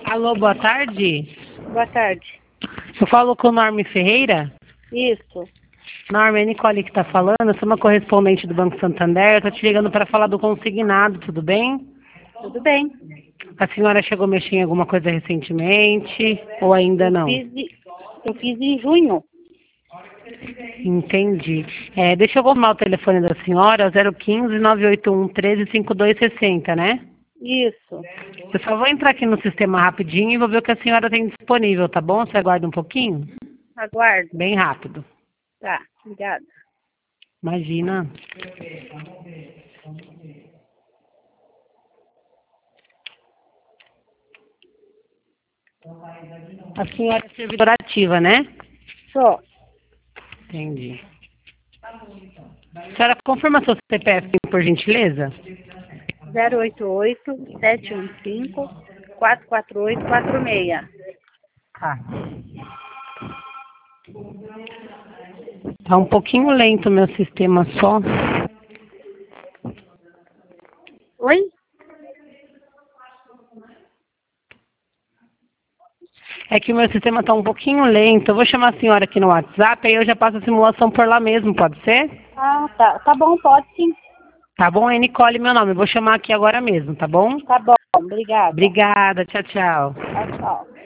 Alô, boa tarde. Boa tarde. Eu falo com o Norme Ferreira. Isso. Norme, é Nicole que está falando. Eu sou uma correspondente do Banco Santander. Estou te ligando para falar do consignado, tudo bem? Tudo bem. A senhora chegou a mexer em alguma coisa recentemente ou ainda não? Eu fiz em junho. Entendi. Deixa eu confirmar o telefone da senhora, 015-981-13-5260, né? Isso. Eu só vou entrar aqui no sistema rapidinho e vou ver o que a senhora tem disponível, tá bom? Você aguarda um pouquinho? Aguardo. Bem rápido. Tá, obrigada. Imagina. A senhora é servidora ativa, né? Só. Entendi. A senhora confirma seu CPF, por gentileza? 088-715-44846. Tá. Tá um pouquinho lento o meu sistema só. Oi? É que o meu sistema tá um pouquinho lento. Eu vou chamar a senhora aqui no WhatsApp, aí eu já passo a simulação por lá mesmo, pode ser? Ah, tá. Tá bom, pode sim. Tá bom? É Nicole meu nome. Eu vou chamar aqui agora mesmo, tá bom? Tá bom, obrigada. Obrigada. Tchau, tchau. Tchau, tchau.